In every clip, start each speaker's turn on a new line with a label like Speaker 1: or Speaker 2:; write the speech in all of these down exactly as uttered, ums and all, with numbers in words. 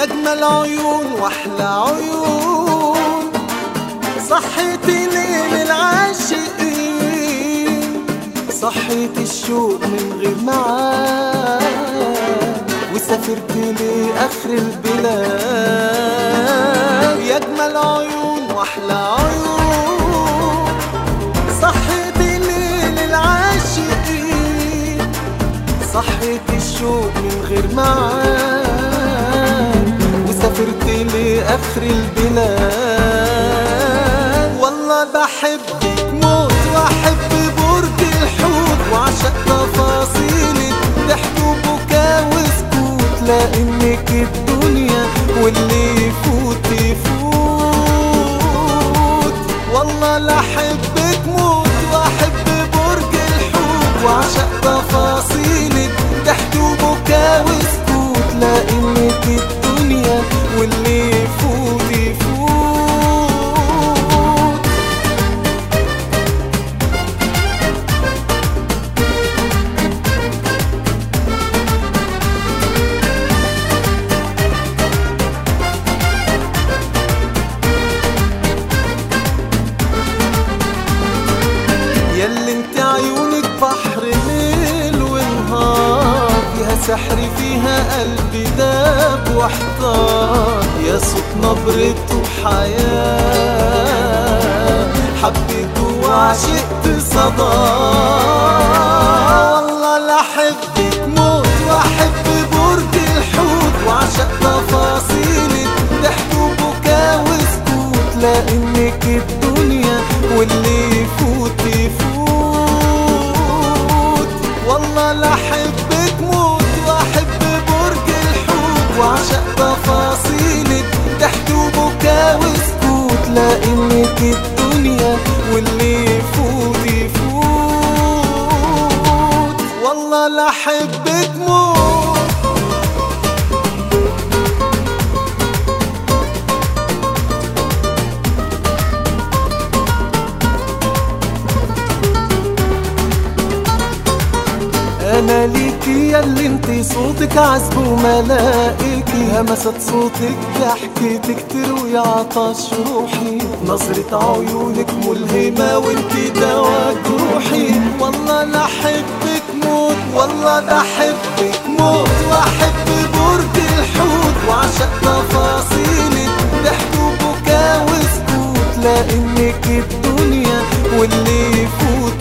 Speaker 1: يا اجمل عيون واحلى عيون، صحيتي ليل العاشقين، صحيت الشوق من غير معاد، وسافرت لاخر البلاد. يا اجمل عيون واحلى عيون، صحيتي ليل العاشقين، صحيت الشوق من غير معاد، وسافرت لاخر البلاد. والله بحبك موت واحب برج الحوت، وعشق تفاصيلك ضحك وبكا وسكوت، لانك الدنيا واللي يفوت يفوت. والله لحبك موت واحب برج الحوت، وعشق تفاصيلك ضحك وبكا وسكوت، لانك الدنيا واللي يفوت يفوت. ياللي انت عيونك بحر ليل ونهار، فيها سحر فيها قلبي داب واحتار، يا صوت نبرته حياة، حبيت وعشقت صدى. والله لحبك موت واحب برج الحوت، وعشق تفاصيلك ضحك وبكا وسكوت، لانك الدنيا واللي يفوت يفوت. والله لحبك موت واحب برج الحوت، وعشق تفاصيلك ضحك وبكا وسكوت، لانك الدنيا واللي يفوت يفوت. والله لحبك موت. انا ليكي ياللي انتي صوتك عذب وملائكي، همسة صوتك ضحكتك تروي عطش روحي، نظرة عيونك ملهمة وانتي دوا جروحي. والله لحبك موت والله بحبك موت، واحب برج الحوت، وعشق تفاصيلك ضحك وبكا وسكوت، لانك الدنيا واللي يفوت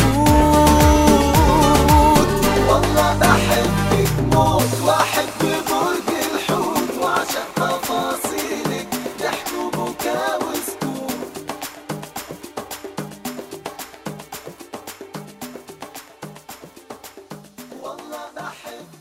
Speaker 1: يفوت. والله بحبك موت واحب برج الحوت، وعشق تفاصيلك ضحك وبكا وسكوت. والله بحبك